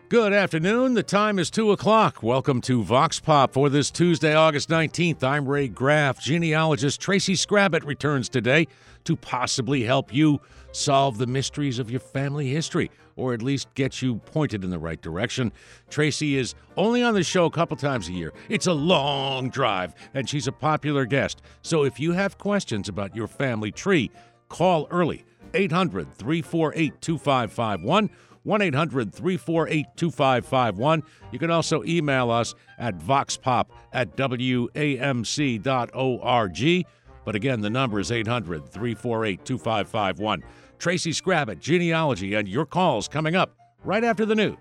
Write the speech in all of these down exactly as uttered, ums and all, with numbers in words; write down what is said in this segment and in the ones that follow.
Good afternoon. The time is two o'clock. Welcome to Vox Pop for this Tuesday, August nineteenth. I'm Ray Graff. Genealogist Tracy Scrabbit returns today to possibly help you solve the mysteries of your family history, or at least get you pointed in the right direction. Tracy is only on the show a couple times a year. It's a long drive, and she's a popular guest. So if you have questions about your family tree, call early. eight hundred, three four eight, two five five one. one eight hundred, three four eight, two five five one. You can also email us at voxpop at w a m c dot org. But again, the number is eight hundred, three four eight, two five five one. Tracy Scrabbit, Genealogy, and your calls coming up right after the news.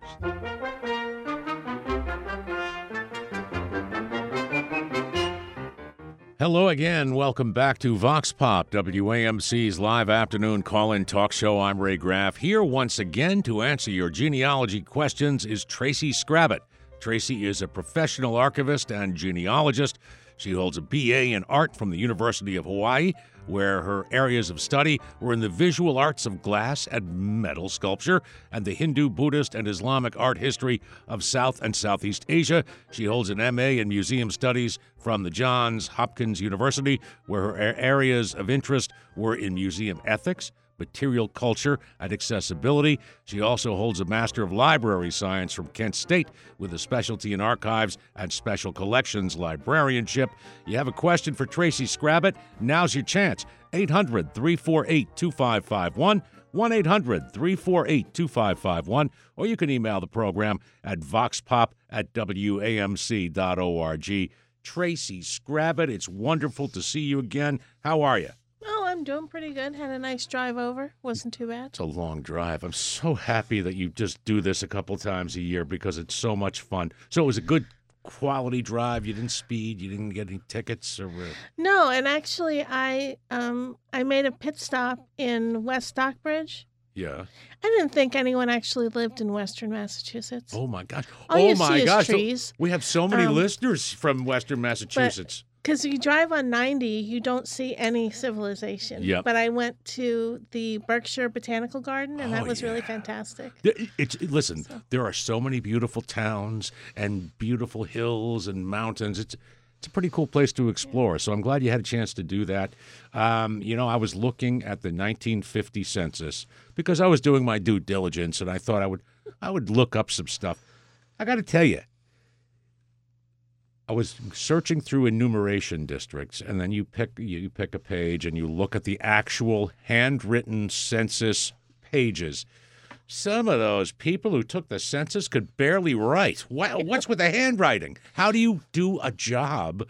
Hello again. Welcome back to Vox Pop, W A M C's live afternoon call-in talk show. I'm Ray Graff. Here once again to answer your genealogy questions is Tracy Scrabbit. Tracy is a professional archivist and genealogist. She holds a B A in art from the University of Hawaii, where her areas of study were in the visual arts of glass and metal sculpture and the Hindu, Buddhist, and Islamic art history of South and Southeast Asia. She holds an M A in museum studies from the Johns Hopkins University, where her areas of interest were in museum ethics, material culture, and accessibility. She also holds a Master of Library Science from Kent State with a specialty in archives and special collections librarianship. You have a question for Tracy Scrabbit? Now's your chance. eight hundred, three four eight, two five five one. one eight hundred, three four eight, two five five one. Or you can email the program at voxpop at w a m c dot org. Tracy Scrabbit, it's wonderful to see you again. How are you? Oh, I'm doing pretty good. Had a nice drive over. Wasn't too bad. It's a long drive. I'm so happy that you just do this a couple times a year because it's so much fun. So it was a good quality drive. You didn't speed. You didn't get any tickets or. Uh... No, and actually, I um I made a pit stop in West Stockbridge. Yeah. I didn't think anyone actually lived in Western Massachusetts. Oh my gosh! All oh you my see gosh! Is trees. So we have so many um, listeners from Western Massachusetts. Because you drive on ninety, you don't see any civilization. Yep. But I went to the Berkshire Botanical Garden, and Oh, that was yeah. really fantastic. It- It's, listen, So- there are so many beautiful towns and beautiful hills and mountains. It's it's a pretty cool place to explore. So I'm glad you had a chance to do that. Um, you know, I was looking at the nineteen fifty census because I was doing my due diligence, and I thought I would I would look up some stuff. I got to tell you, I was searching through enumeration districts, and then you pick you pick a page and you look at the actual handwritten census pages. Some of those people who took the census could barely write. Wow, what's with the handwriting? How do you do a job,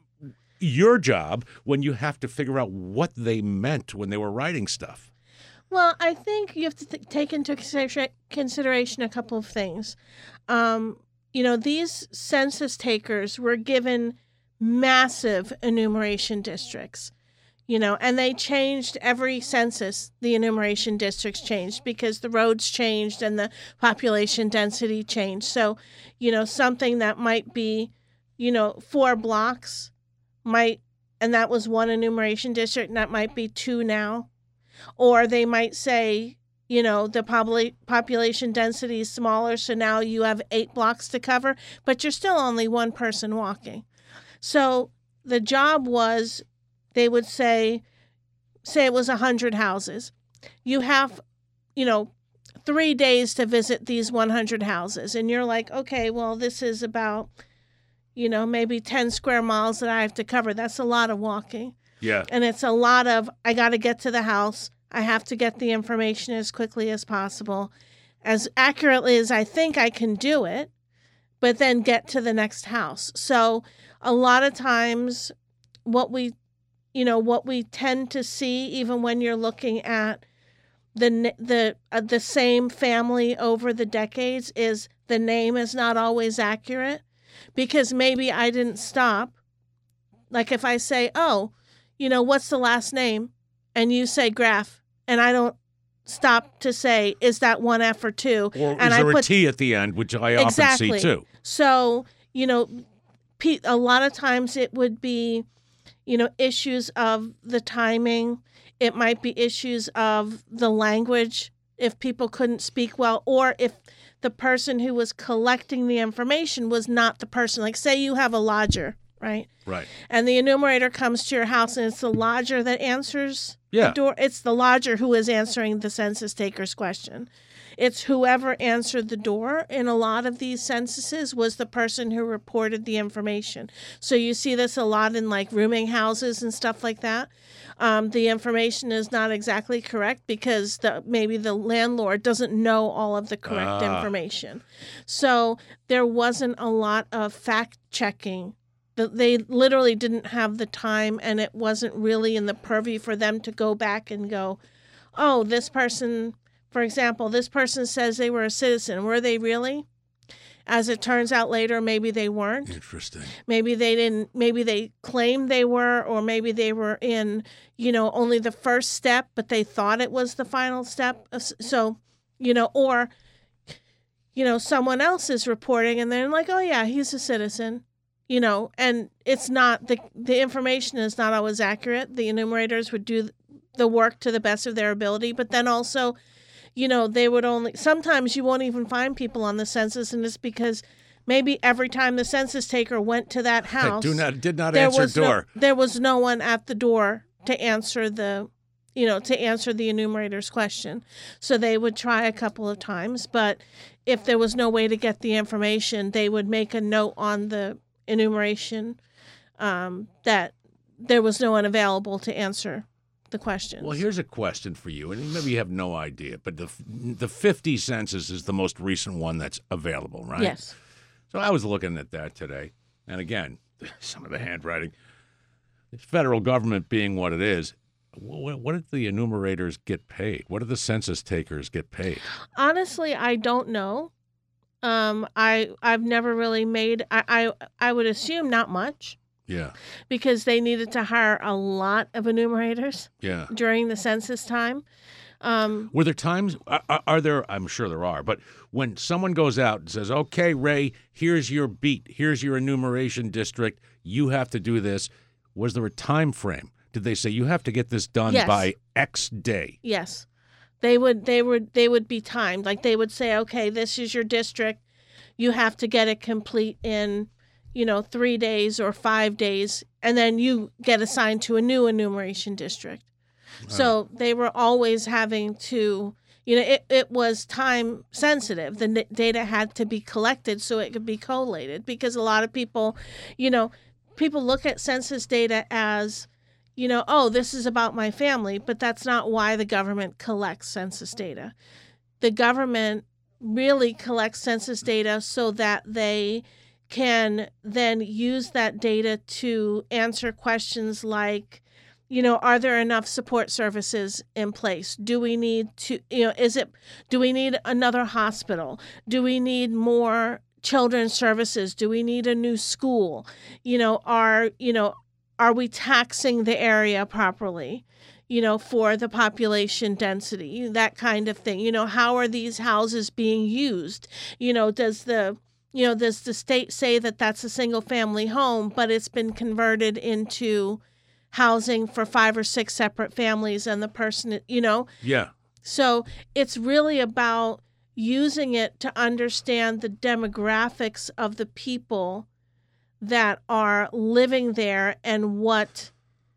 your job, when you have to figure out what they meant when they were writing stuff? Well, I think you have to th- take into consider- consideration a couple of things. Um, you know, these census takers were given massive enumeration districts, you know, and they changed every census. The enumeration districts changed because the roads changed and the population density changed. So, you know, something that might be, you know, four blocks might, and that was one enumeration district, and that might be two now. Or they might say, you know, the popula- population density is smaller, so now you have eight blocks to cover, but you're still only one person walking. So the job was, they would say, say it was one hundred houses. You have, you know, three days to visit these one hundred houses. And you're like, okay, well, this is about, you know, maybe ten square miles that I have to cover. That's a lot of walking. Yeah. And it's a lot of, I got to get to the house. I have to get the information as quickly as possible, as accurately as I think I can do it, but then get to the next house. So a lot of times what we, you know, what we tend to see, even when you're looking at the the uh, the same family over the decades, is the name is not always accurate, because maybe I didn't stop. Like if I say, oh, you know, what's the last name? And you say Graff, and I don't stop to say, is that one F or two? Or and is there I put, a T at the end, which I exactly. often see too. So, you know, a lot of times it would be, you know, issues of the timing. It might be issues of the language, if people couldn't speak well, or if the person who was collecting the information was not the person. Like, say you have a lodger, right? Right. And the enumerator comes to your house, and it's the lodger that answers Yeah. the door. It's the lodger who is answering the census taker's question. It's whoever answered the door in a lot of these censuses was the person who reported the information. So you see this a lot in like rooming houses and stuff like that. Um, the information is not exactly correct because the, maybe the landlord doesn't know all of the correct Ah. information. So there wasn't a lot of fact checking. They literally didn't have the time, and it wasn't really in the purview for them to go back and go, oh, this person... For example, this person says they were a citizen. Were they really? As it turns out later, maybe they weren't. Interesting. Maybe they didn't. Maybe they claimed they were, or maybe they were in, you know, only the first step, but they thought it was the final step. So, you know, or, you know, someone else is reporting, and they're like, oh yeah, he's a citizen. You know, and it's not, the the information is not always accurate. The enumerators would do the work to the best of their ability, but then also, you know, they would only, sometimes you won't even find people on the census, and it's because maybe every time the census taker went to that house, Do not, did not there answer was door. No, there was no one at the door to answer the, you know, to answer the enumerator's question. So they would try a couple of times, but if there was no way to get the information, they would make a note on the enumeration um, that there was no one available to answer the questions. Well, here's a question for you, and maybe you have no idea, but the the fifty census is the most recent one that's available, right? Yes. So I was looking at that today, and again, some of the handwriting, the federal government being what it is, what, what did the enumerators get paid? What did the census takers get paid? Honestly, I don't know. Um, I I've never really made. I, I I would assume not much. Yeah. Because they needed to hire a lot of enumerators Yeah. during the census time. Um, Were there times, are, are there, I'm sure there are, but when someone goes out and says, okay, Ray, here's your beat, here's your enumeration district, you have to do this, was there a time frame? Did they say you have to get this done Yes. by X day? yes, they would. They would. They would be timed. Like they would say, okay, this is your district. You have to get it complete in, you know, three days or five days, and then you get assigned to a new enumeration district. So they were always having to, you know, it, it was time sensitive. The n- data had to be collected so it could be collated, because a lot of people, you know, people look at census data as, you know, oh, this is about my family, but that's not why the government collects census data. The government really collects census data so that they can then use that data to answer questions like, you know, are there enough support services in place? Do we need to, you know, is it, do we need another hospital? Do we need more children's services? Do we need a new school? You know, are, you know, are we taxing the area properly, you know, for the population density, that kind of thing? You know, how are these houses being used? You know, does the, you know, does the state say that that's a single family home, but it's been converted into housing for five or six separate families, and the person, you know? Yeah. So it's really about using it to understand the demographics of the people that are living there and what,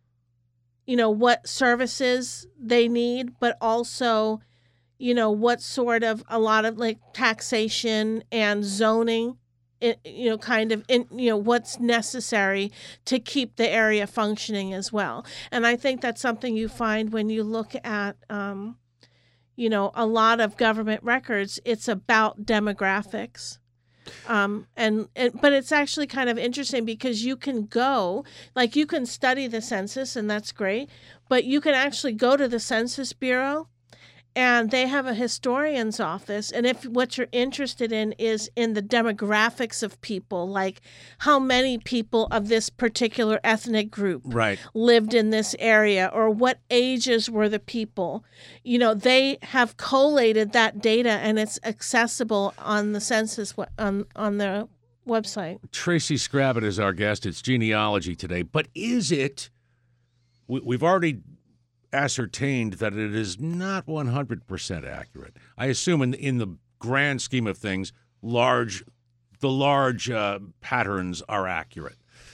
you know, what services they need, but also, you know, what sort of, a lot of like taxation and zoning, it, you know, kind of, in, you know, what's necessary to keep the area functioning as well. And I think that's something you find when you look at, um, you know, a lot of government records. It's about demographics. Um, and, and but it's actually kind of interesting because you can go, like you can study the census, and that's great, but you can actually go to the Census Bureau, and they have a historian's office. And if what you're interested in is in the demographics of people, like how many people of this particular ethnic group Right. lived in this area, or what ages were the people, you know, they have collated that data, and it's accessible on the census we- on on the website. Tracy Scrabbit is our guest. It's genealogy today. But is it, we, we've already ascertained that it is not one hundred percent accurate. I assume in, in the grand scheme of things, large, the large uh, patterns are accurate.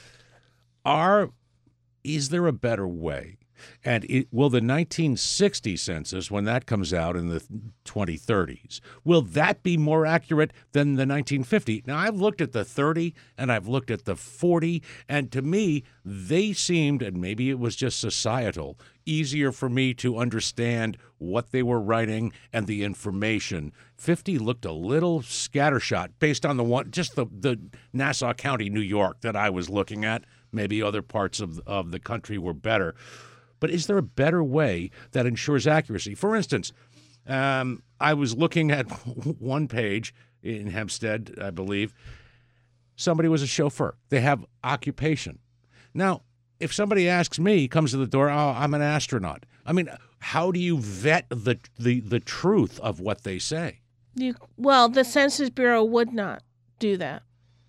Are is there a better way? And it, will the nineteen sixty census, when that comes out in the twenty thirties, will that be more accurate than the nineteen fifty? Now, I've looked at the thirty and I've looked at the forty, and to me, they seemed, and maybe it was just societal, easier for me to understand what they were writing and the information. fifty looked a little scattershot based on the one, just the, the Nassau County, New York that I was looking at. Maybe other parts of, of the country were better. But is there a better way that ensures accuracy? For instance, um, I was looking at one page in Hempstead, I believe. Somebody was a chauffeur. They have occupation. Now, if somebody asks me, comes to the door, oh, I'm an astronaut. I mean, how do you vet the the, the truth of what they say? You, well, the Census Bureau would not do that.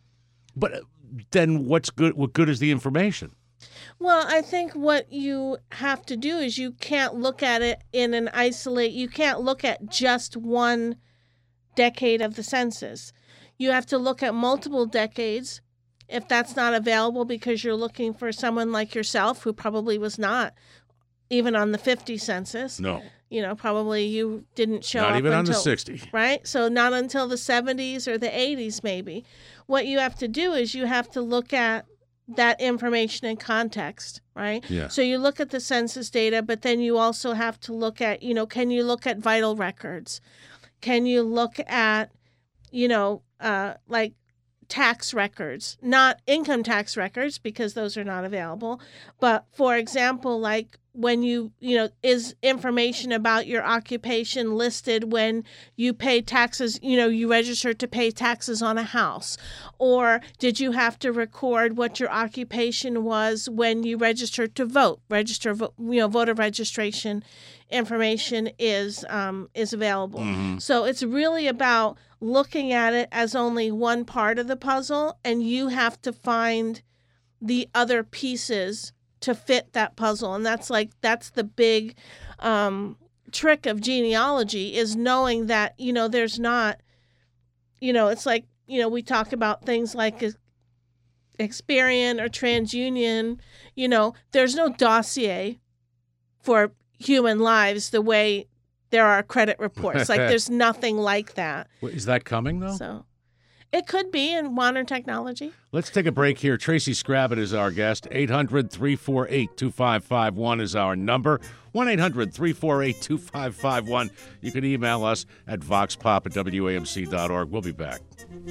But then what's good? What good is the information? Well, I think what you have to do is you can't look at it in an isolate. You can't look at just one decade of the census. You have to look at multiple decades. If that's not available because you're looking for someone like yourself who probably was not even on the fifty census. No. You know, probably you didn't show up Not even until, on the sixty. Right? So not until the seventies or the eighties maybe. What you have to do is you have to look at that information in context, right? Yeah. So you look at the census data, but then you also have to look at, you know, can you look at vital records? Can you look at, you know, uh, like tax records, not income tax records because those are not available. But for example, like when you, you know, is information about your occupation listed when you pay taxes, you know, you registered to pay taxes on a house? Or did you have to record what your occupation was when you registered to vote? Register, you know, voter registration information is um, is available. Mm-hmm. So it's really about looking at it as only one part of the puzzle, and you have to find the other pieces to fit that puzzle. And that's like, that's the big um, trick of genealogy, is knowing that, you know, there's not, you know, it's like, you know, we talk about things like Experian or TransUnion, you know, there's no dossier for human lives the way there are credit reports. Like there's nothing like that. Is that coming, though? So it could be in modern technology. Let's take a break here. Tracy Scrabbit is our guest. eight hundred, three four eight, two five five one is our number. one eight hundred, three four eight, two five five one. You can email us at voxpop at W A M C dot org. We'll be back.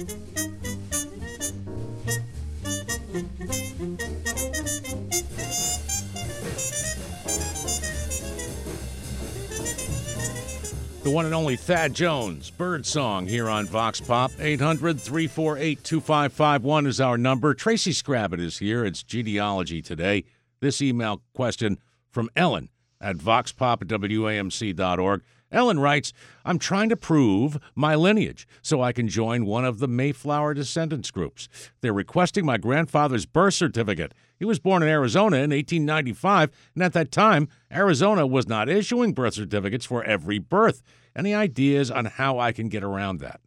The one and only Thad Jones, Birdsong, here on Vox Pop. eight hundred, three four eight, two five five one is our number. Tracy Scrabbit is here. It's genealogy today. This email question from Ellen at voxpop at W A M C dot org. Ellen writes, I'm trying to prove my lineage so I can join one of the Mayflower descendants groups. They're requesting my grandfather's birth certificate. He was born in Arizona in eighteen ninety-five, and at that time, Arizona was not issuing birth certificates for every birth. Any ideas on how I can get around that?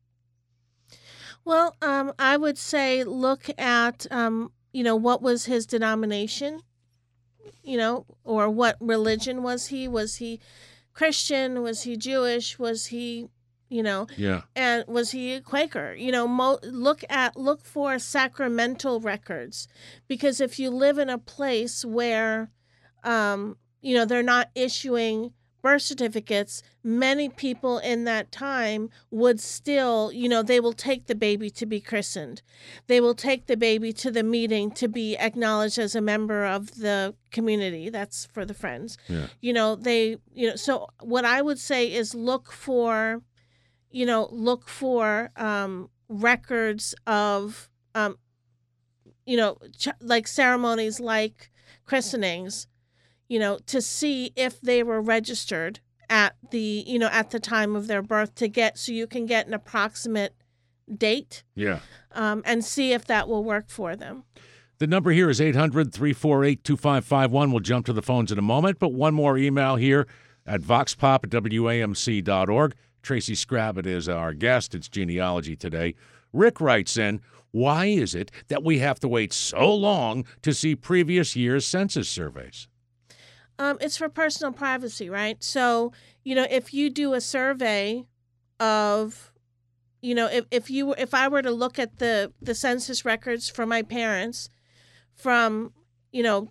Well, um, I would say look at, um, you know, what was his denomination, you know, or what religion was he? Was he Christian? Was he Jewish? Was he, you know, yeah. And was he a Quaker? You know, mo- look at, look for sacramental records, because if you live in a place where, um, you know, they're not issuing birth certificates, many people in that time would still, you know, they will take the baby to be christened. They will take the baby to the meeting to be acknowledged as a member of the community. That's for the friends. Yeah. You know, they, you know, so what I would say is look for, you know, look for um, records of, um, you know, ch- like ceremonies like christenings, you know, to see if they were registered at the, you know, at the time of their birth, to get, so you can get an approximate date. Yeah. Um, and see if that will work for them. The number here is eight hundred, three four eight, two five five one. We'll jump to the phones in a moment, but one more email here at voxpop at W A M C dot org. Tracy Scrabbit is our guest. It's Genealogy Today. Rick writes in, why is it that we have to wait so long to see previous year's census surveys? Um, it's for personal privacy, right? So, you know, if you do a survey of, you know, if, if you if I were to look at the, the census records for my parents from, you know,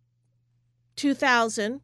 two thousand,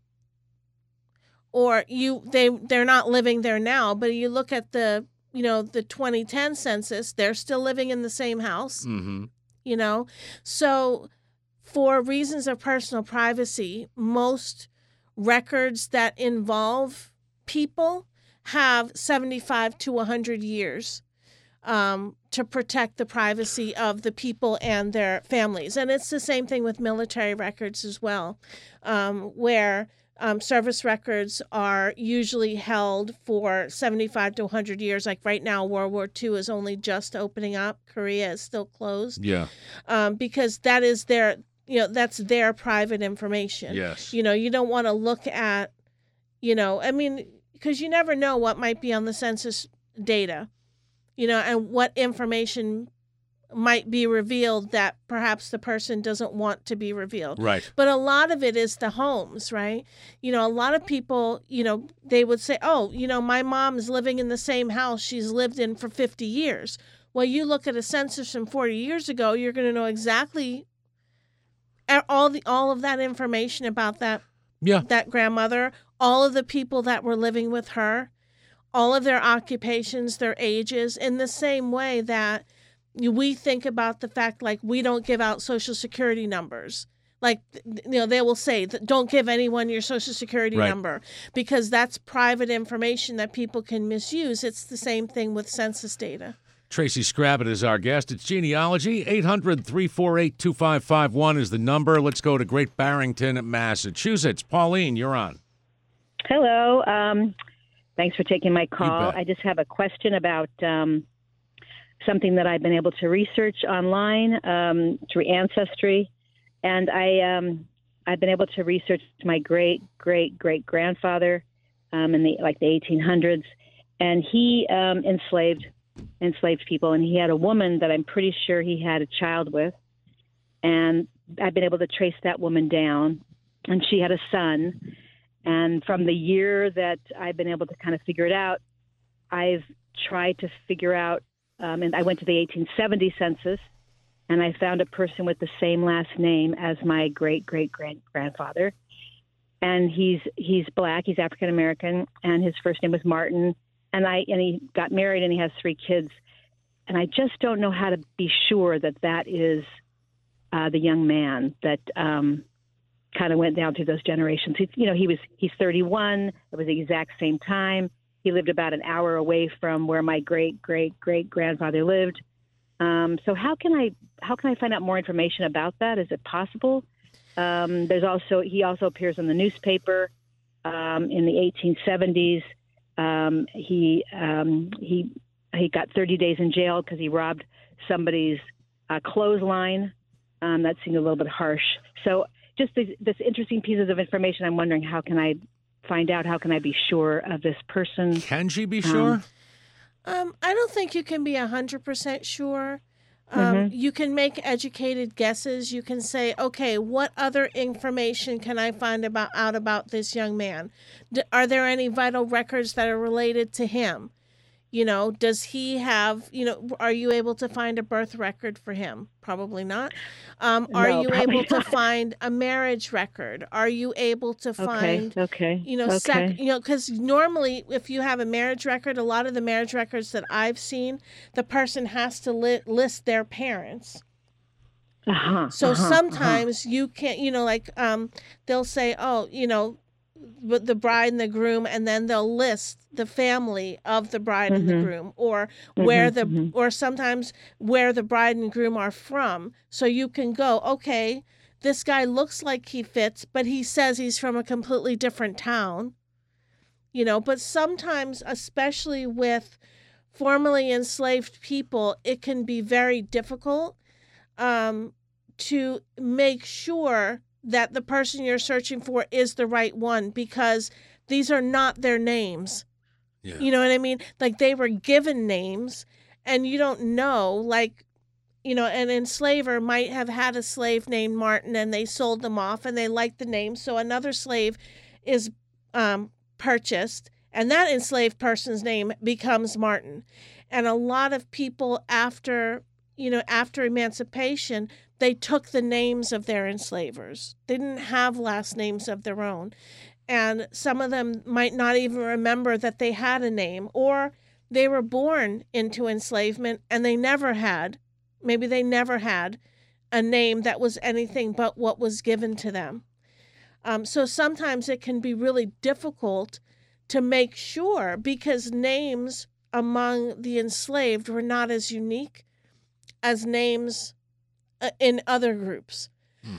or you they they're not living there now, but you look at the, you know, the twenty ten census, they're still living in the same house, Mm-hmm. you know? So for reasons of personal privacy, most records that involve people have seventy-five to one hundred years um, to protect the privacy of the people and their families. And it's the same thing with military records as well, um, where um, service records are usually held for seventy-five to one hundred years. Like right now, World War Two is only just opening up. Korea is still closed. Yeah. Um, because that is their, you know, that's their private information. Yes. You know, you don't want to look at, you know, I mean, because you never know what might be on the census data, you know, and what information might be revealed that perhaps the person doesn't want to be revealed. Right. But a lot of it is the homes, right? You know, a lot of people, you know, they would say, oh, you know, my mom is living in the same house she's lived in for fifty years. Well, you look at a census from forty years ago, you're going to know exactly all the all of that information about that Yeah. that grandmother, all of the people that were living with her, all of their occupations, their ages, in the same way that we think about the fact, like, we don't give out Social Security numbers. Like, you know, they will say that don't give anyone your Social Security Right. number because that's private information that people can misuse. It's the same thing with census data. Tracy Scrabbit is our guest. It's Genealogy. eight hundred, three four eight, two five five one is the number. Let's go to Great Barrington, Massachusetts. Pauline, you're on. Hello. Um, thanks for taking my call. bet. I just have a question about um, something that I've been able to research online um, through Ancestry. And I, um, I've been able to research my great, great, great grandfather um, in the like the eighteen hundreds. And he um, enslaved enslaved people, and he had a woman that I'm pretty sure he had a child with, and I've been able to trace that woman down, and she had a son, and from the year that I've been able to kind of figure it out, I've tried to figure out, um, and I went to the eighteen seventy census, and I found a person with the same last name as my great-great-grandfather, and he's he's black, he's African-American, and his first name was Martin. And I and he got married and he has three kids, and I just don't know how to be sure that that is uh, the young man that um, kind of went down through those generations. He, you know, he was he's thirty-one. It was the exact same time. He lived about an hour away from where my great great great grandfather lived. Um, so how can I how can I find out more information about that? Is it possible? Um, there's also he also appears in the newspaper um, in the eighteen seventies. Um, he um, he he got thirty days in jail because he robbed somebody's uh, clothesline. Um, that seemed a little bit harsh. So just this, this interesting pieces of information. I'm wondering how can I find out? How can I be sure of this person? Can she be sure? Um, Um, I don't think you can be one hundred percent sure. Um, Mhm. You can make educated guesses. You can say, okay, what other information can I find about out about this young man? D- are there any vital records that are related to him? You know, does he have, you know, are you able to find a birth record for him? Probably not. Um, are No, you probably able to not. find a marriage record? Are you able to Okay. find Okay. you know, Okay. sec, you know, because normally if you have a marriage record, a lot of the marriage records that I've seen, the person has to li- list their parents. Uh-huh. So uh-huh, sometimes you can't, you know, like um, they'll say, oh, you know, the the bride and the groom, and then they'll list the family of the bride and the Mhm. groom, or where Mhm, the, mhm. or sometimes where the bride and groom are from. So you can go, okay, this guy looks like he fits, but he says he's from a completely different town. You know, but sometimes, especially with formerly enslaved people, it can be very difficult um, to make sure that the person you're searching for is the right one because these are not their names. Yeah. You know what I mean? Like they were given names and you don't know, like, you know, an enslaver might have had a slave named Martin and they sold them off and they liked the name. So another slave is um, purchased and that enslaved person's name becomes Martin. And a lot of people after, you know, after emancipation, they took the names of their enslavers. They didn't have last names of their own. And some of them might not even remember that they had a name, or they were born into enslavement and they never had, maybe they never had a name that was anything but what was given to them. Um, so sometimes it can be really difficult to make sure because names among the enslaved were not as unique as names uh, in other groups.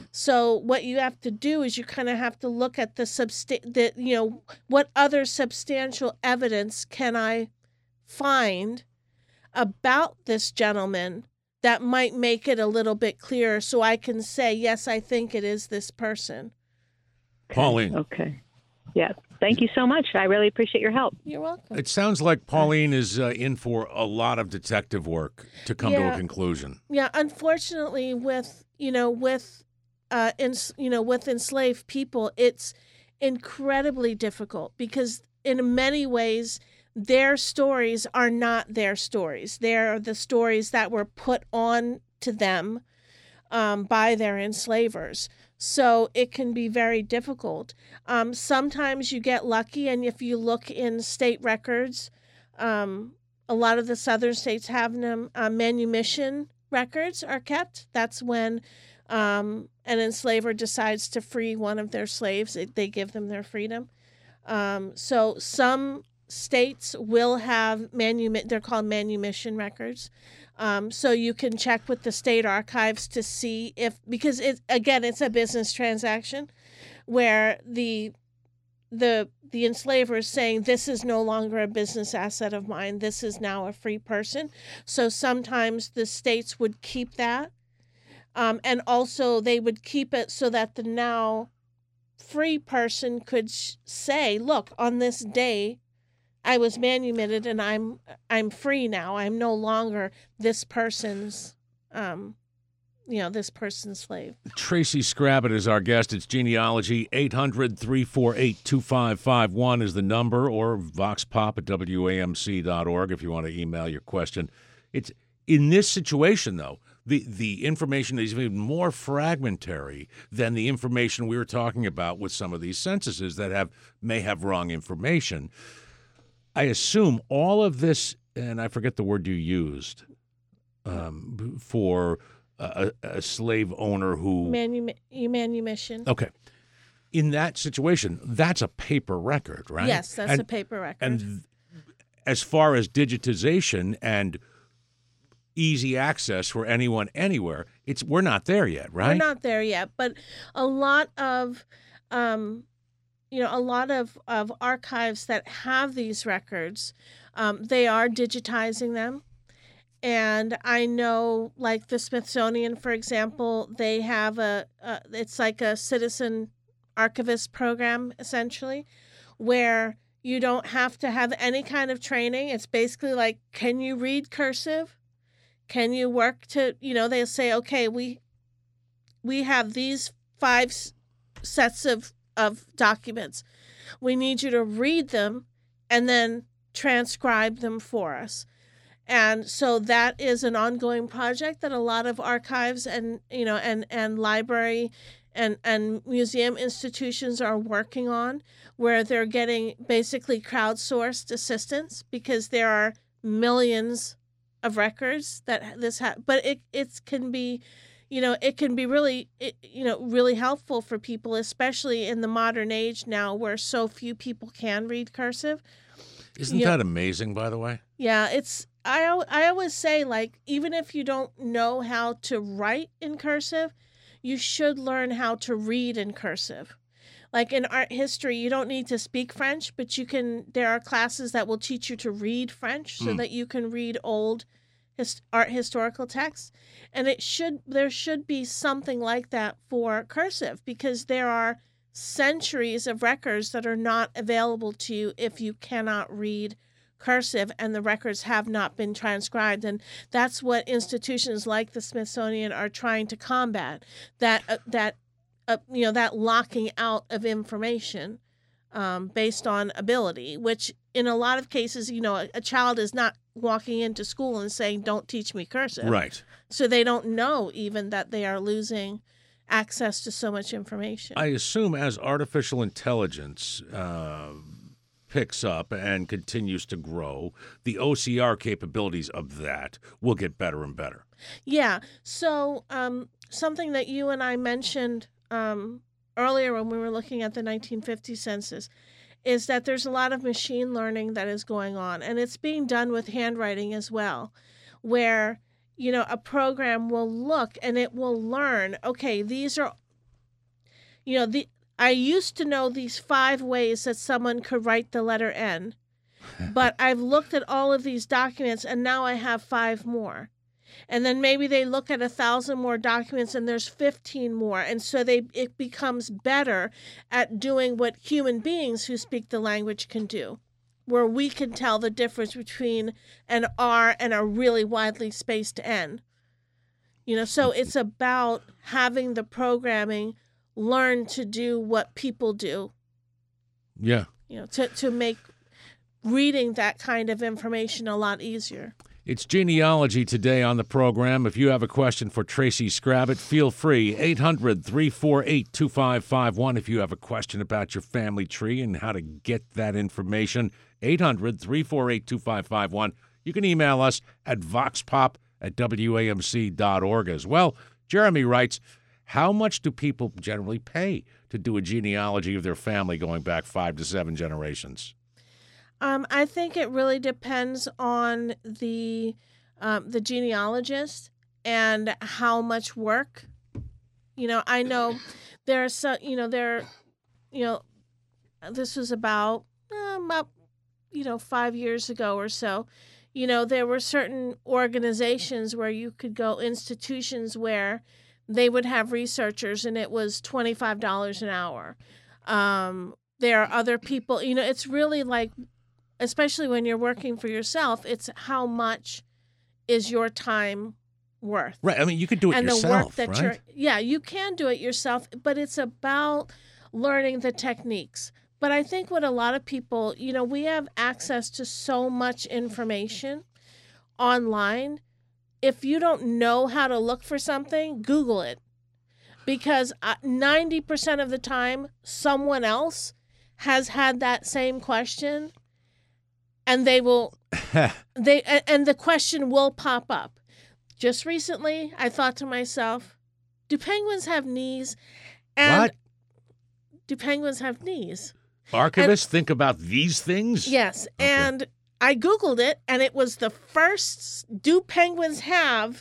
So what you have to do is you kind of have to look at the substa- the you know what other substantial evidence can I find about this gentleman that might make it a little bit clearer so I can say yes, I think it is this person. Pauline. Okay. Yeah. Thank you so much. I really appreciate your help. You're welcome. It sounds like Pauline is uh, in for a lot of detective work to come to Yeah. a conclusion. Yeah, unfortunately with, you know, with uh in, you know, with enslaved people, it's incredibly difficult because in many ways their stories are not their stories. They're the stories that were put on to them um, by their enslavers. So it can be very difficult. Um, sometimes you get lucky, and if you look in state records, um, a lot of the southern states have them. Uh, manumission records are kept. That's when um, an enslaver decides to free one of their slaves. They, they give them their freedom. Um, so some states will have manum- they're called manumission records. Um, so you can check with the state archives to see if, because it, again, it's a business transaction where the the the enslaver is saying this is no longer a business asset of mine. This is now a free person. So sometimes the states would keep that. Um, and also they would keep it so that the now free person could sh- say, look, on this day, I was manumitted and I'm I'm free now. I'm no longer this person's, um, you know, this person's slave. Tracy Scrabbit is our guest. It's Genealogy. eight hundred, three four eight, two five five one is the number, or voxpop at W A M C dot org if you want to email your question. It's in this situation, though, the, the information is even more fragmentary than the information we were talking about with some of these censuses that have may have wrong information. I assume all of this, and I forget the word you used, um, for a, a slave owner who... Manu- manumission. Okay. In that situation, that's a paper record, right? Yes, that's and, a paper record. And th- as far as digitization and easy access for anyone anywhere, it's we're not there yet, right? We're not there yet, but a lot of... Um, you know, a lot of, of archives that have these records, um, they are digitizing them. And I know, like the Smithsonian, for example, they have a, a it's like a citizen archivist program, essentially, where you don't have to have any kind of training. It's basically like, can you read cursive? Can you work to, you know, they'll say, okay, we we have these five s- sets of of documents. We need you to read them and then transcribe them for us. And so that is an ongoing project that a lot of archives and, you know, and, and library and, and museum institutions are working on, where they're getting basically crowdsourced assistance because there are millions of records that this ha- but it it can be, you know, it can be really, it, you know, really helpful for people, especially in the modern age now where so few people can read cursive. Isn't You- that amazing, by the way? Yeah, it's, I, al- I always say, like, even if you don't know how to write in cursive, you should learn how to read in cursive. Like in art history, you don't need to speak French, but you can, there are classes that will teach you to read French so Mm. that you can read old his, art historical texts. And it should, there should be something like that for cursive, because there are centuries of records that are not available to you if you cannot read cursive and the records have not been transcribed. And that's what institutions like the Smithsonian are trying to combat, that uh, that uh, you know, that locking out of information um, based on ability, which in a lot of cases, you know, a, a child is not walking into school and saying, don't teach me cursive. Right. So they don't know even that they are losing access to so much information. I assume as artificial intelligence uh, picks up and continues to grow, the O C R capabilities of that will get better and better. Yeah. So um, something that you and I mentioned um, earlier when we were looking at the nineteen fifty census is that there's a lot of machine learning that is going on, and it's being done with handwriting as well, where you know, a program will look and it will learn, okay, these are, you know, the I used to know these five ways that someone could write the letter N, but I've looked at all of these documents and now I have five more. And then maybe they look at a thousand more documents and there's fifteen more. And so they it becomes better at doing what human beings who speak the language can do, where we can tell the difference between an R and a really widely spaced N. You know, so it's about having the programming learn to do what people do. Yeah. You know, to, to make reading that kind of information a lot easier. It's genealogy today on the program. If you have a question for Tracy Scrabbit, feel free. eight hundred, three four eight, two five five one if you have a question about your family tree and how to get that information. eight hundred, three four eight, two five five one. You can email us at voxpop at W A M C dot org as well. Jeremy writes, how much do people generally pay to do a genealogy of their family going back five to seven generations? Um, I think it really depends on the um, the genealogist and how much work. You know, I know there are some. You know, there. You know, this was about uh, about you know five years ago or so. You know, there were certain organizations where you could go, institutions where they would have researchers, and it was twenty-five dollars an hour. Um, there are other people. You know, it's really like, especially when you're working for yourself, it's how much is your time worth. Right. I mean, you could do it and yourself, the work that right? you're, yeah, you can do it yourself, but it's about learning the techniques. But I think what a lot of people, you know, we have access to so much information online. If you don't know how to look for something, Google it. Because ninety percent of the time, someone else has had that same question. And they will, they and the question will pop up. Just recently, I thought to myself, do penguins have knees? And what? Do penguins have knees? Archivists and, think about these things? Yes. Okay. And I Googled it, and it was the first, do penguins have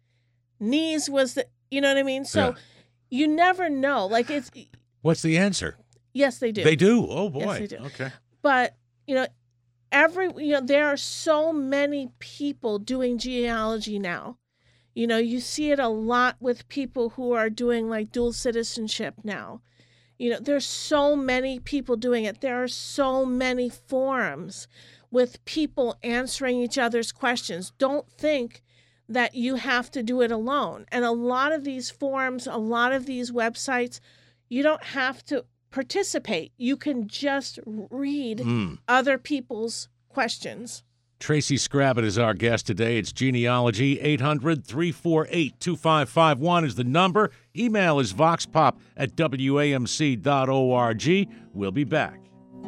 knees was the, you know what I mean? So yeah. You never know. Like it's. What's the answer? Yes, they do. They do? Oh, boy. Yes, they do. Okay. But, you know, Every you know there are so many people doing genealogy now. You know, you see it a lot with people who are doing like dual citizenship now. You know, there's so many people doing it. There are so many forums with people answering each other's questions. Don't think that you have to do it alone. And a lot of these forums, a lot of these websites, you don't have to participate. You can just read mm. other people's questions. Tracy Scrabbit is our guest today. It's genealogy. eight hundred, three four eight, two five five one is the number. Email is voxpop at W A M C dot org. We'll be back.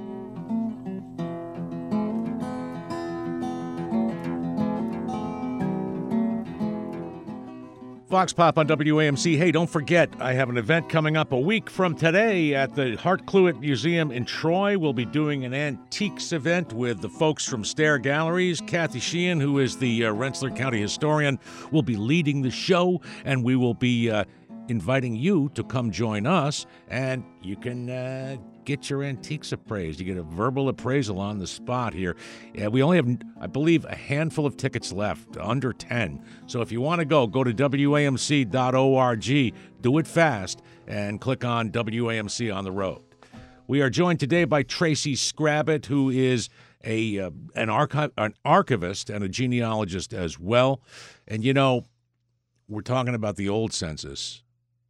Vox Pop on W A M C. Hey, don't forget, I have an event coming up a week from today at the Hart Cluett Museum in Troy. We'll be doing an antiques event with the folks from Stair Galleries. Kathy Sheehan, who is the uh, Rensselaer County historian, will be leading the show, and we will be uh, inviting you to come join us, and you can uh, get your antiques appraised. You get a verbal appraisal on the spot here. Yeah, we only have, I believe, a handful of tickets left, under ten. So if you want to go, go to W A M C dot org, do it fast, and click on W A M C on the road. We are joined today by Tracy Scrabbit, who is a uh, an archive, an archivist, and a genealogist as well. And you know, we're talking about the old census.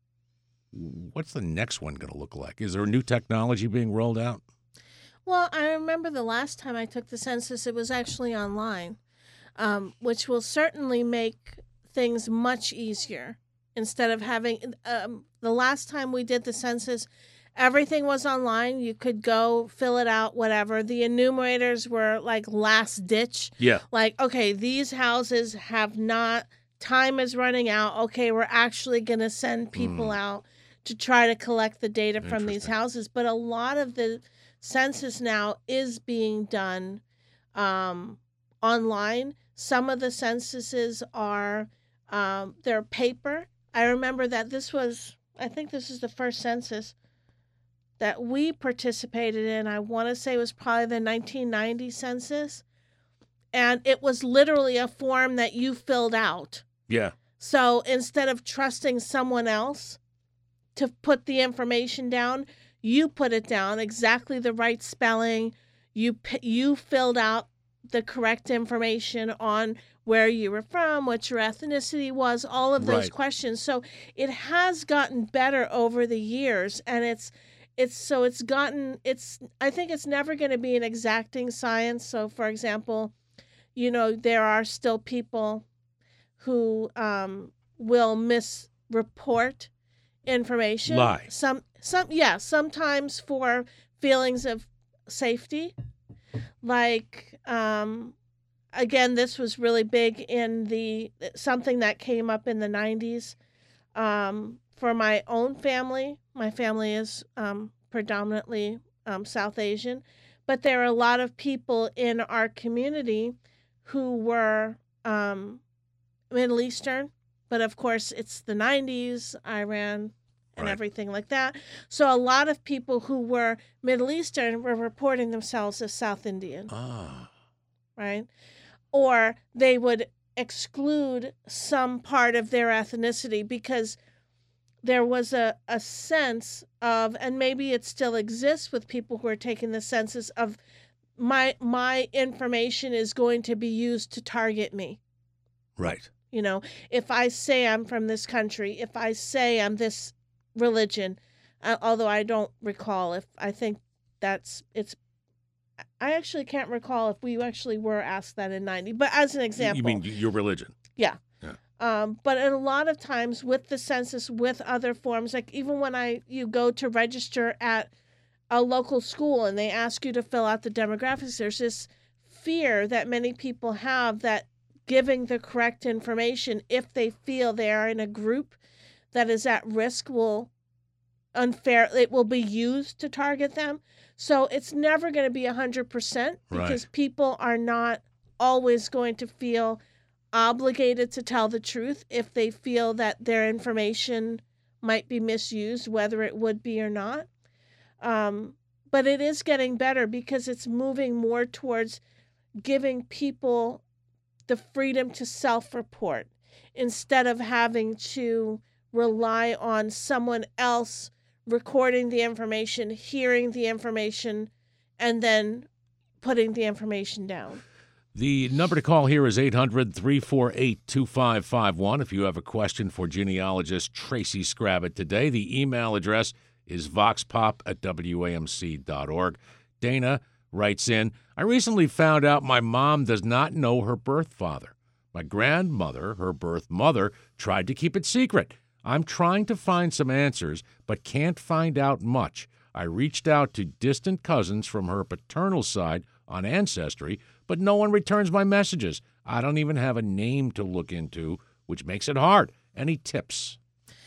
What's the next one going to look like? Is there a new technology being rolled out? Well, I remember the last time I took the census, it was actually online, um, which will certainly make things much easier. Instead of having um, the last time we did the census, everything was online. You could go fill it out, whatever. The enumerators were like last ditch. Yeah. Like, okay, these houses have not, time is running out. Okay, we're actually going to send people Mm. out to try to collect the data from these Interesting. houses. But a lot of the census now is being done um, online. Some of the censuses are, um, they're paper. I remember that this was, I think this is the first census that we participated in. I want to say it was probably the nineteen ninety census. And it was literally a form that you filled out. Yeah. So instead of trusting someone else to put the information down, you put it down, exactly the right spelling. You p- you filled out the correct information on where you were from, what your ethnicity was, all of those Right. questions. So it has gotten better over the years, and it's it's so it's gotten it's I think it's never going to be an exacting science. So for example, you know, there are still people who um, will misreport information. Lie. Some some yeah, sometimes for feelings of safety. Like um again, this was really big in the something that came up in the nineties. Um for my own family, my family is um predominantly um South Asian, but there are a lot of people in our community who were um Middle Eastern, but of course it's the nineties, Iran, and Right. everything like that. So a lot of people who were Middle Eastern were reporting themselves as South Indian, Ah. right? Or they would exclude some part of their ethnicity because there was a, a sense of, and maybe it still exists with people who are taking the census of my my information is going to be used to target me. Right. You know, if I say I'm from this country, if I say I'm this religion, uh, although I don't recall if I think that's it's. I actually can't recall if we actually were asked that in ninety, but as an You- example, You mean your religion? yeah. Yeah. Um, but a lot of times with the census, with other forms, like even when I you go to register at a local school and they ask you to fill out the demographics, there's this fear that many people have that giving the correct information, if they feel they are in a group that is at risk, will unfair it will be used to target them. So it's never going to be one hundred percent because Right. people are not always going to feel obligated to tell the truth if they feel that their information might be misused, whether it would be or not. Um, but it is getting better because it's moving more towards giving people the freedom to self-report instead of having to rely on someone else recording the information, hearing the information, and then putting the information down. The number to call here is eight hundred, three four eight, two five five one if you have a question for genealogist Tracy Scrabbit today. The email address is voxpop at W A M C dot org. Dana writes in, I recently found out my mom does not know her birth father. My grandmother, her birth mother, tried to keep it secret. I'm trying to find some answers, but can't find out much. I reached out to distant cousins from her paternal side on Ancestry, but no one returns my messages. I don't even have a name to look into, which makes it hard. Any tips?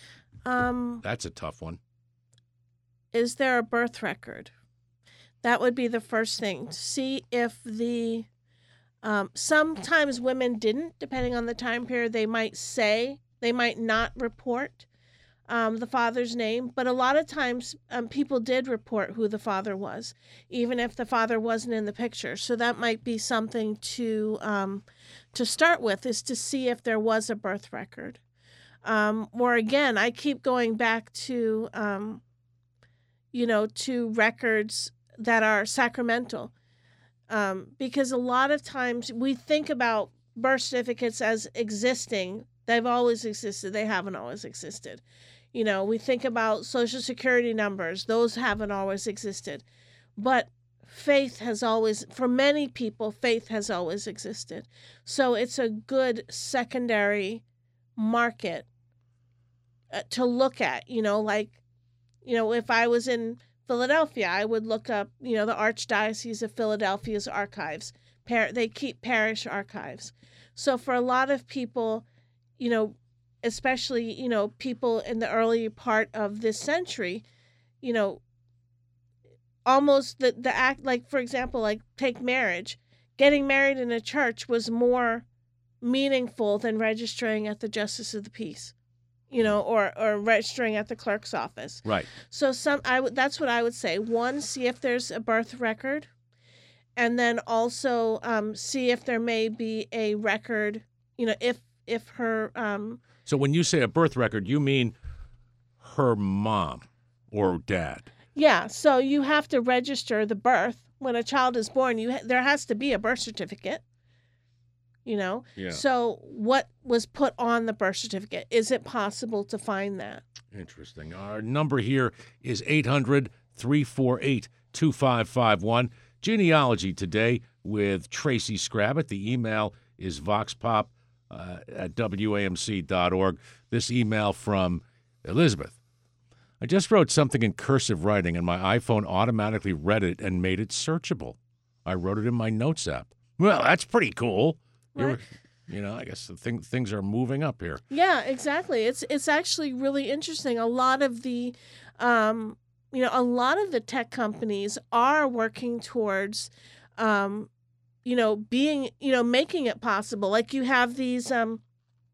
Um, That's a tough one. is there a birth record? That would be the first thing. See if the um, sometimes women didn't, depending on the time period. They might say they might not report um, the father's name, but a lot of times um, people did report who the father was, even if the father wasn't in the picture. So that might be something to um, to start with, is to see if there was a birth record. Um, or again, I keep going back to um, you know to records that are sacramental. Um, because a lot of times we think about birth certificates as existing. They've always existed. They haven't always existed. You know, we think about Social Security numbers. Those haven't always existed. But faith has always, for many people, faith has always existed. So it's a good secondary market uh, to look at. You know, like, you know, if I was in Philadelphia, I would look up, you know, the Archdiocese of Philadelphia's archives. Par- they keep parish archives. So for a lot of people, you know, especially, you know, people in the early part of this century, you know, almost the, the act, like, for example, like take marriage. Getting married in a church was more meaningful than registering at the Justice of the Peace, you know, or, or registering at the clerk's office. Right. So some, I would, that's what I would say. One, see if there's a birth record, and then also um, see if there may be a record, you know, if, if her, um, So when you say a birth record, you mean her mom or dad? yeah, so you have to register the birth. When a child is born, you ha- there has to be a birth certificate, you know? Yeah. So what was put on the birth certificate? Is it possible to find that? Interesting. Our number here is eight hundred, three four eight, two five five one. Genealogy Today with Tracy Scrabbit. The email is voxpop uh, at W A M C dot org. This email from Elizabeth. I just wrote something in cursive writing, and my iPhone automatically read it and made it searchable. I wrote it in my notes app. Well, that's pretty cool. You're, Right. you know, I guess the thing, things are moving up here. Yeah, exactly. It's it's actually really interesting. A lot of the, um, you know, a lot of the tech companies are working towards, um, you know, being, you know, making it possible. Like you have these, um,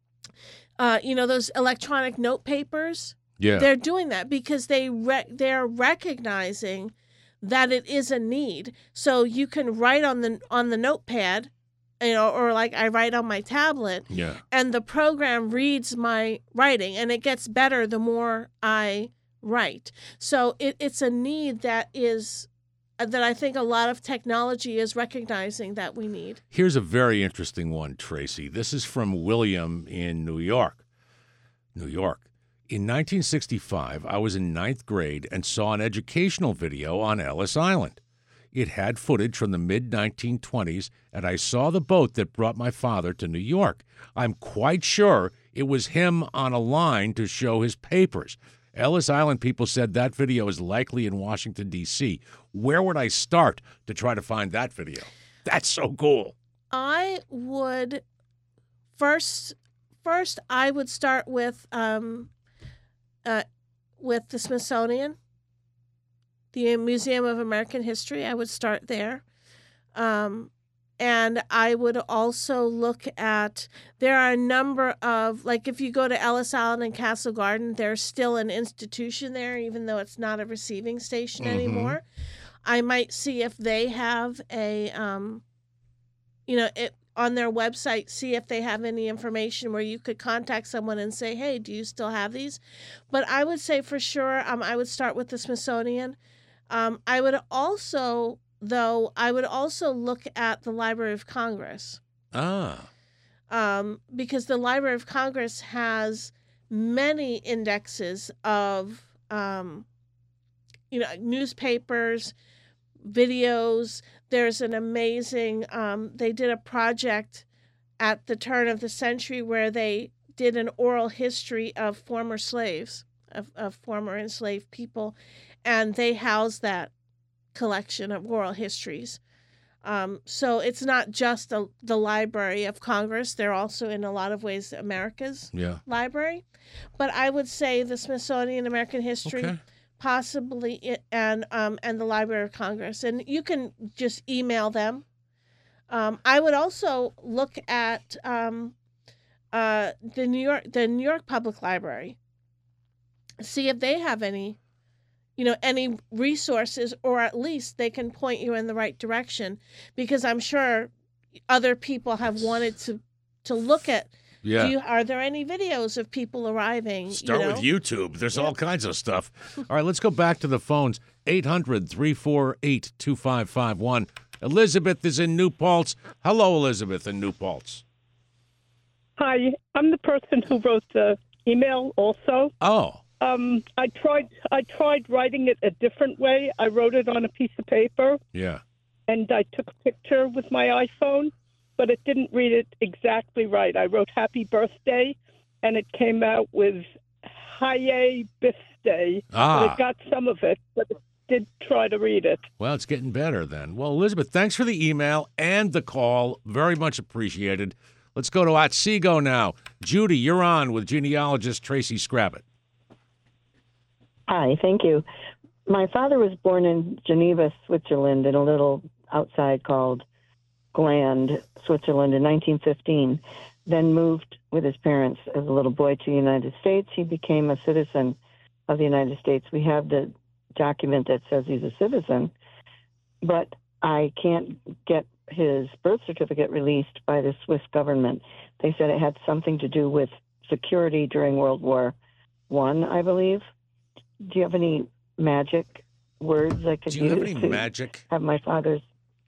uh, you know, those electronic note papers. Yeah. They're doing that because they re- they're recognizing that it is a need. So you can write on the on the notepad, you know, or like I write on my tablet, Yeah. and the program reads my writing, and it gets better the more I write. So it, it's a need that is that I think a lot of technology is recognizing that we need. Here's a very interesting one, Tracy. This is from William in New York. New York. In nineteen sixty-five, I was in ninth grade and saw an educational video on Ellis Island. It had footage from the mid nineteen twenties, and I saw the boat that brought my father to New York. I'm quite sure it was him on a line to show his papers. Ellis Island people said that video is likely in Washington, D C Where would I start to try to find that video? That's so cool. I would first first I would start with um uh with the Smithsonian, the Museum of American History. I would start there. Um and I would also look at, there are a number of, like if you go to Ellis Island and Castle Garden, there's still an institution there, even though it's not a receiving station Mhm. anymore. I might see if they have a, um, you know, it, on their website, see if they have any information where you could contact someone and say, hey, do you still have these? But I would say for sure, um, I would start with the Smithsonian. Um, I would also, though, I would also look at the Library of Congress. Ah. Um, because the Library of Congress has many indexes of, um, you know, newspapers, videos. There's an amazing, um, they did a project at the turn of the century where they did an oral history of former slaves, of, of former enslaved people, and they house that collection of oral histories. Um, so it's not just the, the Library of Congress. They're also, in a lot of ways, America's Yeah. library. But I would say the Smithsonian American History, Okay. possibly, it, and um, and the Library of Congress. And you can just email them. Um, I would also look at um, uh, the New York the New York Public Library, see if they have any, you know, any resources, or at least they can point you in the right direction, because I'm sure other people have wanted to to look at. Yeah. Do you, are there any videos of people arriving? Start you know? with YouTube. There's Yeah. all kinds of stuff. All right, let's go back to the phones. eight hundred, three four eight, two five five one. Elizabeth is in New Paltz. Hello, Elizabeth in New Paltz. Hi, I'm the person who wrote the email also. Oh. Um, I tried I tried writing it a different way. I wrote it on a piece of paper. Yeah. And I took a picture with my iPhone, but it didn't read it exactly right. I wrote happy birthday, and it came out with Haye Birthday. Ah. But it got some of it, but it did try to read it. Well, it's getting better then. Well, Elizabeth, thanks for the email and the call. Very much appreciated. Let's go to Otsego now. Judy, you're on with genealogist Tracy Scrabbit. Hi, thank you. My father was born in Geneva, Switzerland, in a little outside called Gland, Switzerland, in nineteen fifteen. Then moved with his parents as a little boy to the United States. He became a citizen of the United States. We have the document that says he's a citizen, but I can't get his birth certificate released by the Swiss government. They said it had something to do with security during World War One, I, I believe. Do you have any magic words I could use? Do you have any to magic? Have my father's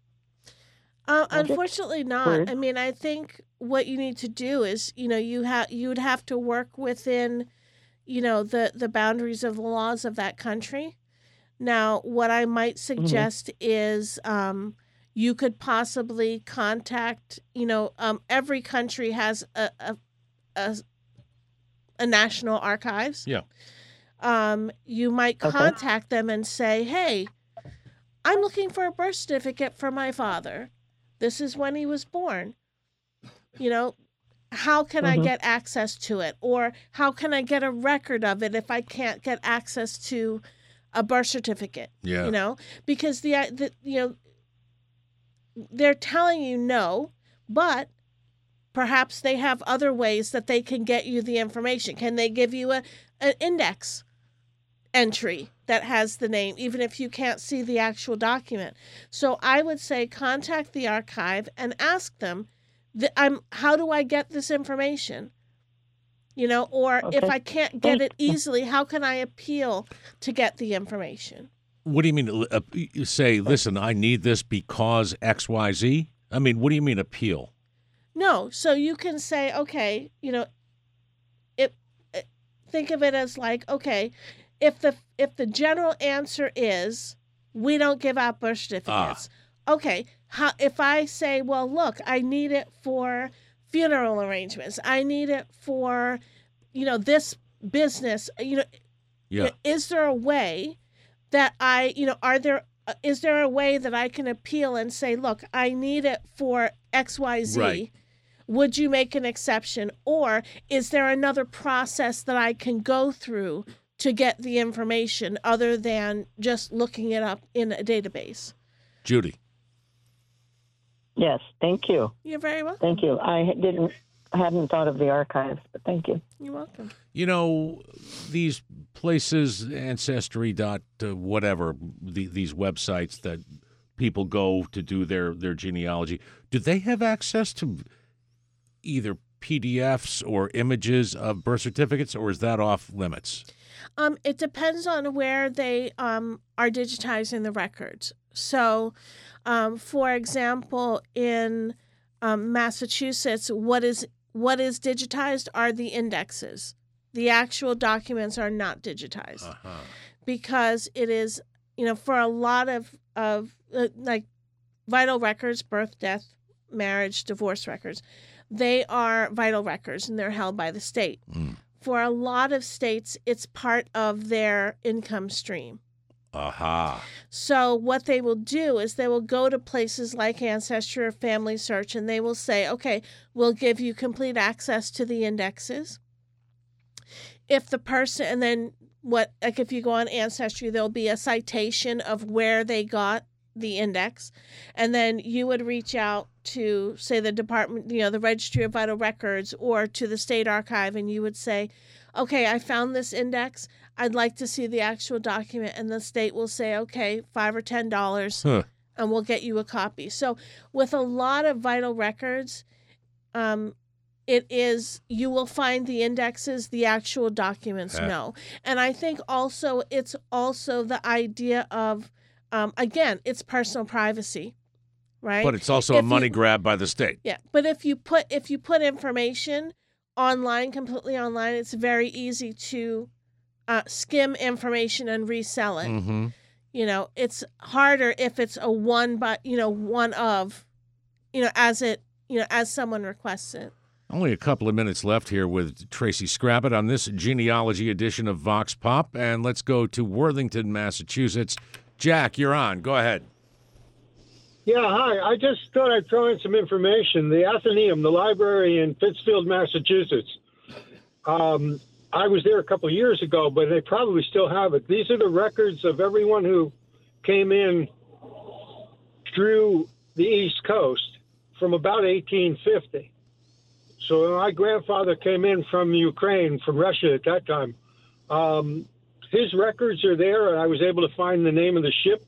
Uh, magic unfortunately not. word? I mean, I think what you need to do is, you know, you have you would have to work within, you know, the the boundaries of the laws of that country. Now, what I might suggest is um, you could possibly contact, you know, um, every country has a a, a, a national archives. Yeah. Um, you might Okay. contact them and say, hey, I'm looking for a birth certificate for my father. This is when he was born. You know, how can I Mhm. get access to it? Or how can I get a record of it if I can't get access to a birth certificate? Yeah. You know, because the, the you know, they're telling you no, but perhaps they have other ways that they can get you the information. Can they give you a an index entry that has the name, even if you can't see the actual document? So I would say contact the archive and ask them, th- I'm, how do I get this information? You know, or if Okay. I can't get Thank it easily, how can I appeal to get the information? What do you mean? Uh, you say, listen, I need this because X Y Z? I mean, what do you mean appeal? No, so you can say, okay, you know, it, it think of it as like, okay, if the if the general answer is we don't give out birth certificates, okay, how if I say, well, look, I need it for funeral arrangements, I need it for, you know, this business, you know, Yeah. is there a way that I, you know, are there uh, is there a way that I can appeal and say, look, I need it for X Y Z? Right. Would you make an exception? Or is there another process that I can go through to get the information other than just looking it up in a database? Judy. Yes, thank you. You're very welcome. Thank you. I didn't I hadn't thought of the archives, but thank you. You're welcome. You know, these places, Ancestry dot uh, whatever, the, these websites that people go to do their, their genealogy, do they have access to either P D Fs or images of birth certificates, or is that off limits? Um, it depends on where they um, are digitizing the records. So, um, for example, in um, Massachusetts, what is what is digitized are the indexes. The actual documents are not digitized Uh-huh. because it is, you know, for a lot of of uh, like vital records, birth, death, marriage, divorce records, they are vital records and they're held by the state. Mm. For a lot of states, it's part of their income stream. Aha. So what they will do is they will go to places like Ancestry or Family Search and they will say, okay, we'll give you complete access to the indexes. If the person, and then what, like if you go on Ancestry, there'll be a citation of where they got the index. And then you would reach out to, say, the department, you know, the Registry of Vital Records or to the State Archive, and you would say, okay, I found this index. I'd like to see the actual document. And the state will say, okay, five or ten dollars, Huh. and we'll get you a copy. So with a lot of vital records, um, it is, you will find the indexes, the actual documents, Yeah. no. And I think also it's also the idea of, um, again, it's personal privacy. right? But it's also If a money you, grab by the state. Yeah, but if you put if you put information online, completely online, it's very easy to uh, skim information and resell it. Mm-hmm. You know, it's harder if it's a one, but you know, one of, you know, as it, you know, as someone requests it. Only a couple of minutes left here with Tracy Scrabbit on this genealogy edition of Vox Pop, and let's go to Worthington, Massachusetts. Jack, you're on. Go ahead. Yeah, hi. I just thought I'd throw in some information. The Athenaeum, the library in Pittsfield, Massachusetts. Um, I was there a couple of years ago, but they probably still have it. These are the records of everyone who came in through the East Coast from about eighteen fifty. So my grandfather came in from Ukraine, from Russia at that time. Um, his records are there, and I was able to find the name of the ship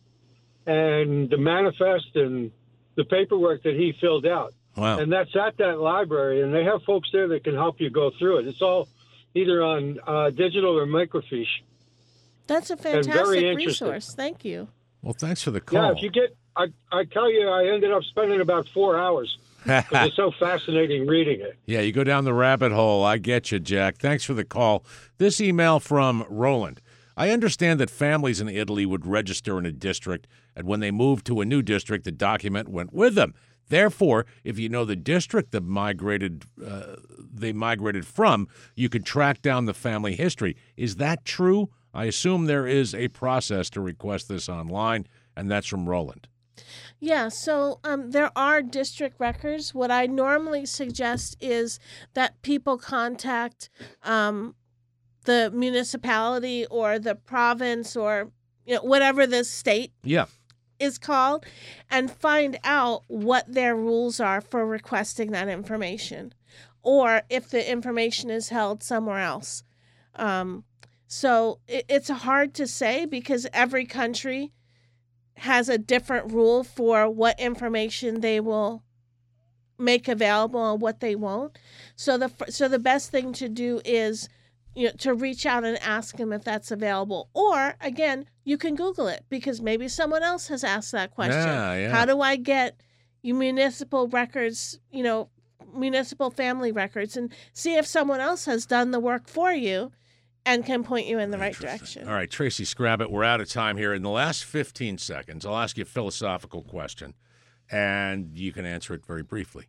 and the manifest and the paperwork that he filled out. Wow. And that's at that library, and they have folks there that can help you go through it. It's all either on uh, digital or microfiche. That's a very fantastic interesting. resource. Thank you. Well, thanks for the call. Yeah, if you get, I, I tell you, I ended up spending about four hours. It's so fascinating reading it. Yeah, you go down the rabbit hole. I get you, Jack. Thanks for the call. This email from Roland. I understand that families in Italy would register in a district, and when they moved to a new district, the document went with them. Therefore, if you know the district that migrated, uh, they migrated from, you could track down the family history. Is that true? I assume there is a process to request this online, and that's from Roland. Yeah, so um, there are district records. What I normally suggest is that people contact um, the municipality or the province or you know, whatever the state Yeah. is called and find out what their rules are for requesting that information or if the information is held somewhere else. Um, so it, it's hard to say because every country has a different rule for what information they will make available and what they won't. So the so the best thing to do is you know, to reach out and ask them if that's available. Or, again, you can Google it because maybe someone else has asked that question. Yeah, yeah. How do I get you municipal records, you know, municipal family records, and see if someone else has done the work for you and can point you in the right direction. All right, Tracy Scrabbit, we're out of time here. In the last fifteen seconds, I'll ask you a philosophical question, and you can answer it very briefly.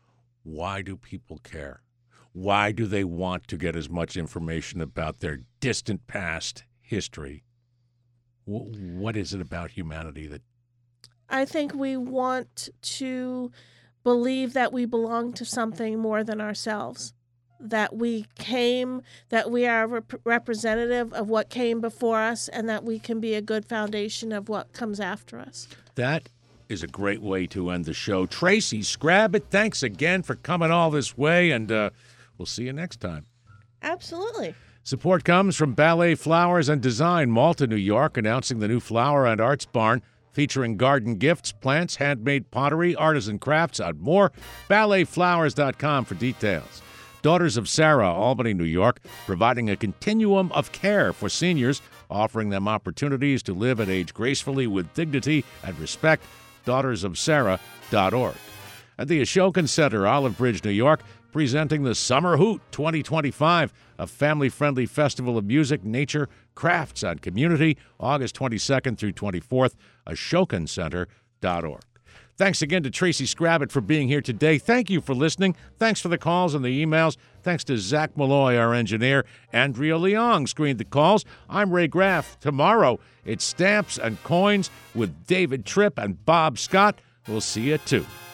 Why do people care? Why do they want to get as much information about their distant past history? What is it about humanity that... I think we want to believe that we belong to something more than ourselves, that we came, that we are rep- representative of what came before us, and that we can be a good foundation of what comes after us. That is a great way to end the show. Tracy Scrabbit, thanks again for coming all this way, and uh, we'll see you next time. Absolutely. Support comes from Ballet Flowers and Design, Malta, New York, announcing the new Flower and Arts Barn featuring garden gifts, plants, handmade pottery, artisan crafts, and more. ballet flowers dot com for details. Daughters of Sarah, Albany, New York, providing a continuum of care for seniors, offering them opportunities to live and age gracefully with dignity and respect. daughters of sarah dot org. At the Ashokan Center, Olive Bridge, New York, presenting the Summer Hoot twenty twenty-five, a family-friendly festival of music, nature, crafts, and community, August twenty-second through twenty-fourth, ashokan center dot org. Thanks again to Tracy Scrabbit for being here today. Thank you for listening. Thanks for the calls and the emails. Thanks to Zach Malloy, our engineer. Andrea Leong screened the calls. I'm Ray Graff. Tomorrow, it's Stamps and Coins with David Tripp and Bob Scott. We'll see you at two.